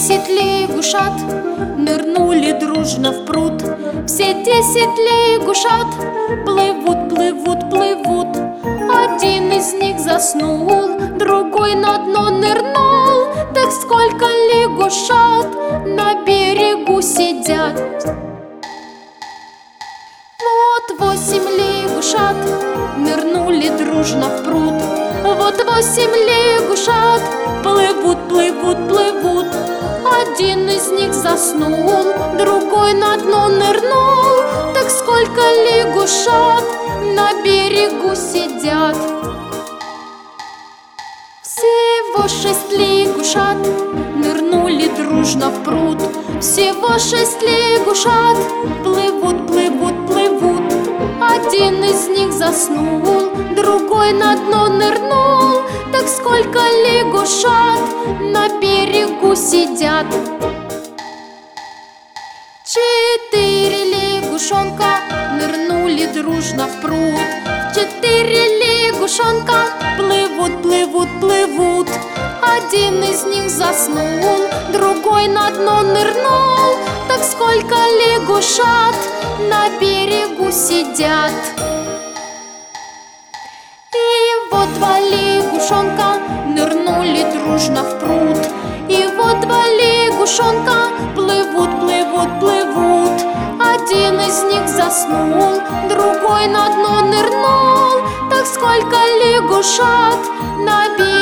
10 лягушат нырнули дружно в пруд. Все 10 лягушат плывут, плывут, плывут. Один из них заснул, другой на дно нырнул. Так сколько лягушат на берегу сидят? Вот 8 лягушат нырнули дружно в пруд. Вот 8 лягушат плывут, плывут, плывут. Один из них заснул, другой на дно нырнул. Так сколько лягушат на берегу сидят? Всего 6 лягушат нырнули дружно в пруд. Всего 6 лягушат плывут, плывут, плывут. Один из них заснул, другой на дно нырнул. Так сколько лягушат на берегу сидят? 4 лягушонка нырнули дружно в пруд. 4 лягушонка плывут, плывут, плывут. Один из них заснул, другой на дно нырнул. Так сколько лягушат на берегу сидят? И вот 2 лягушонка нырнули дружно в пруд. И вот 2 лягушонка плывут, плывут, плывут. Один из них заснул, другой на дно нырнул. Так сколько лягушат на берегу